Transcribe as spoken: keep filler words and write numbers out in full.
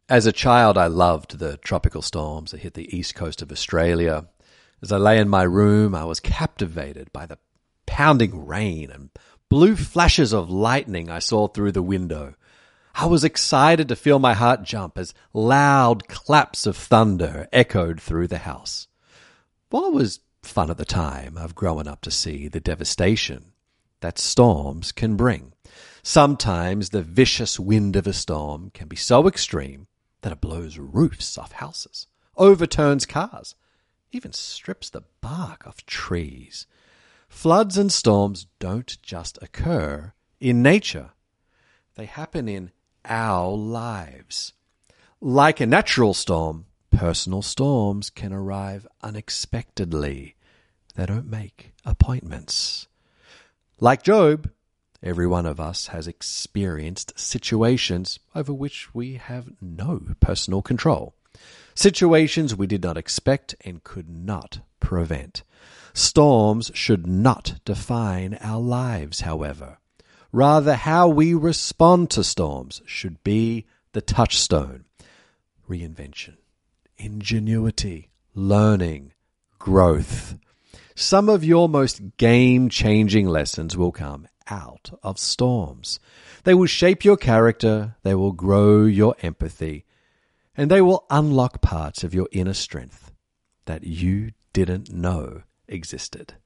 As a child, I loved the tropical storms that hit the east coast of Australia. As I lay in my room, I was captivated by the pounding rain and blue flashes of lightning I saw through the window. I was excited to feel my heart jump as loud claps of thunder echoed through the house. While it was fun at the time, I've grown up to see the devastation that storms can bring. Sometimes the vicious wind of a storm can be so extreme that it blows roofs off houses, overturns cars, even strips the bark off trees. Floods and storms don't just occur in nature. They happen in our lives. Like a natural storm, personal storms can arrive unexpectedly. They don't make appointments. Like Job, every one of us has experienced situations over which we have no personal control. Situations we did not expect and could not prevent. Storms should not define our lives, however. Rather, how we respond to storms should be the touchstone. Reinvention, ingenuity, learning, growth. Some of your most game-changing lessons will come out of storms. They will shape your character, they will grow your empathy, and they will unlock parts of your inner strength that you didn't know existed.